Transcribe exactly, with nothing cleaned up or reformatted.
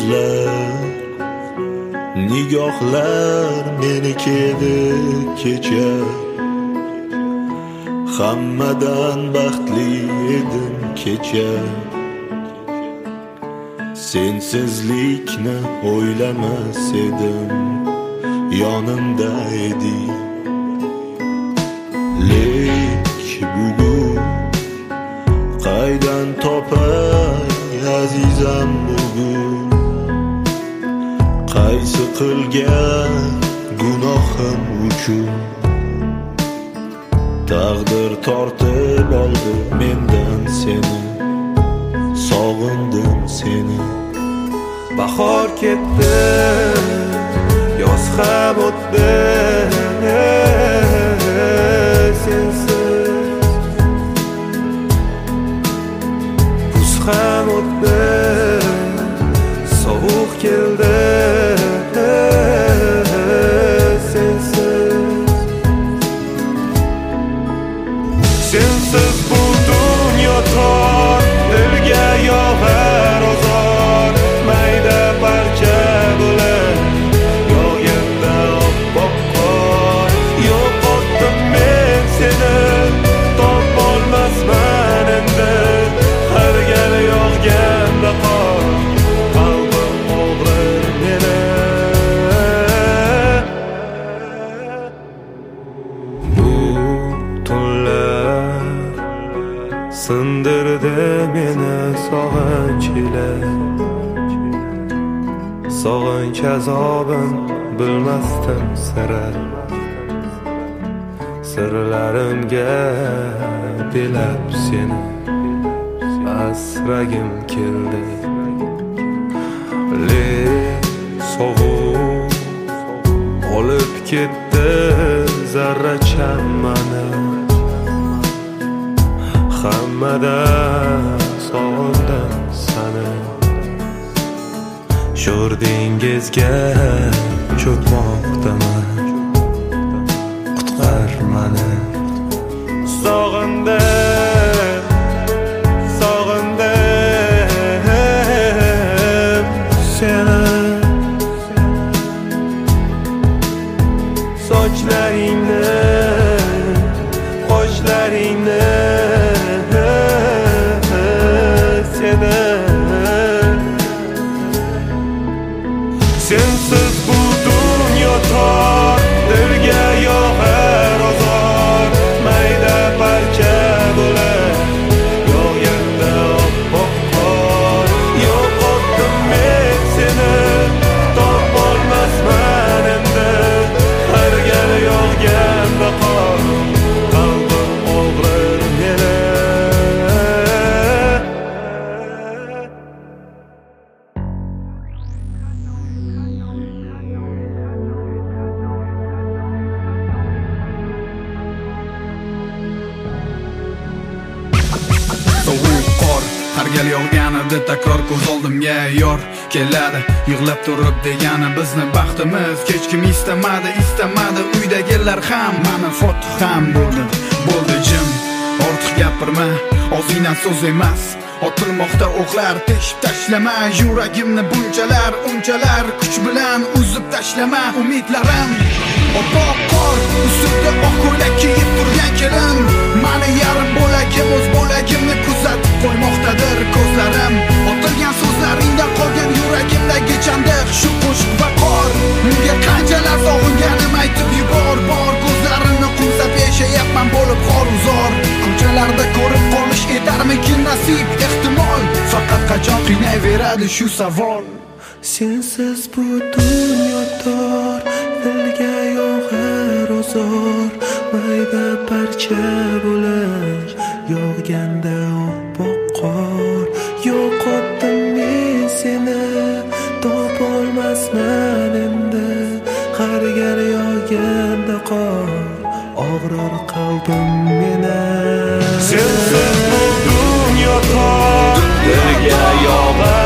ko'zlar, nigohlar meniki edi kecha. Hammadan baxtli edim kecha. Sensizlikni o'ylamas edim, yonimda eding. Lek bugun qaydan topay azizam bugun, qaysi qilgan gunohim uchun taqdir tortib oldi mendan seni. Sog'indim seni. Bahor ketdi, yoz ham o'tdi, sensiz. Kuz ham o'tdi, sovuq keldi, sensiz. Sensiz bu dunyo tor, dilga yog'ar ozor, mayda parcha bo'lib yog'ganda oppoq qor. Yo'qotdim men seni, topolmasman endi, har gal yog'ganda qor, qalbim og'rir meni. Bu tunlar sindirdi meni sog'inch ila, sog'inch azobin bilmasdim sira. Sirlarimga belab seni asragim keldi. Lek sovuq olib ketdi zarracham mani. Hammadan sog'indim seni. Sho'r dengizga cho'kmoqdaman, qutqar mani. Sog'indim, sog'indim seni. Sochlaringni, qoshlaringni sensiz bu dunyo tor, dilga yog'ar ozor, mayda parcha bo'lib yog'ganda oppoq qor. Yo'qotdim men seni, topolmasman endi, har gal yog'ganda qor, qalbim og'rir meni. Sovuq qor har gal yog'ganida takror ko'z oldimga yor keladi. Yig'lab turib degani bizni baxtimiz hech kim istamadi, istamadi. Uydagilar ham mani fotiha ham bo'ldi, bo'ldi jim. Ortiq gapirma, ozgina so'z emas, otilmoqda o'qlar, teshib tashlama. Yuragimni bunchalar, unchalar kuch bilan uzib tashlama. Umidlarim oppoq qor ustida oq ko'ylak kiyib turgan kelin, mani yarim bo'lagim o'z bo'lagimni kuzatib qo'ymoqdadir ko'zlarim. Otilgan so'zlaringdan qolgan yuragimdagi chandiq shu qo'shiq va qor. Unga qanchalar sog'inganim aytib yubor, bor ko'zlarimni qumsab yashayapman bo'lib xor-uzor. Ko'chalarda ko'rib qolish etarmikin nasib, ehtimol faqat qachon qiynayveradi shu savol. Sensiz bu dunyo tor, dilga yog'ar ozor, mayda parcha bo'lib yog'ganda oppoq qor. Yo'qotdim men seni, topolmasman endi, har gal yog'ganda qor, og'rir qalbim meni. Sensiz bu dunyo tor, dilga yog'ar